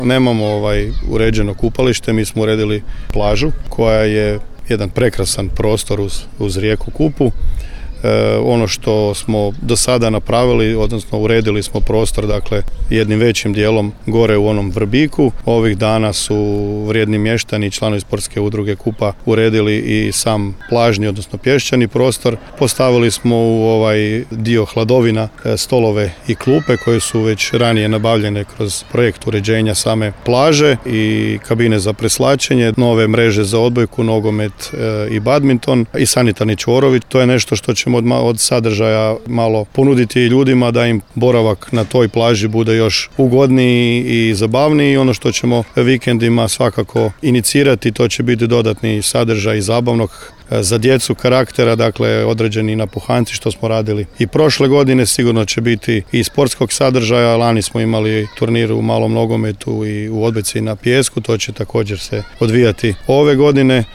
Nemamo uređeno kupalište, mi smo uredili plažu koja je jedan prekrasan prostor uz rijeku Kupu. Ono što smo do sada napravili, odnosno uredili smo prostor, dakle, jednim većim dijelom gore u onom Vrbiku. Ovih dana su vrijedni mještani i članovi sportske udruge Kupa uredili i sam plažni, odnosno pješčani prostor. Postavili smo u ovaj dio hladovina stolove i klupe koje su već ranije nabavljene kroz projekt uređenja same plaže i kabine za preslačenje, nove mreže za odbojku, nogomet i badminton i sanitarni čvorovi. To je nešto što ćemo od sadržaja malo ponuditi ljudima da im boravak na toj plaži bude još ugodniji i zabavniji. Ono što ćemo vikendima svakako inicirati, to će biti dodatni sadržaj zabavnog za djecu karaktera, dakle određeni napuhanci što smo radili i prošle godine. Sigurno će biti i sportskog sadržaja. Lani smo imali turnir u malom nogometu i u odbojci na pijesku, to će također se odvijati ove godine.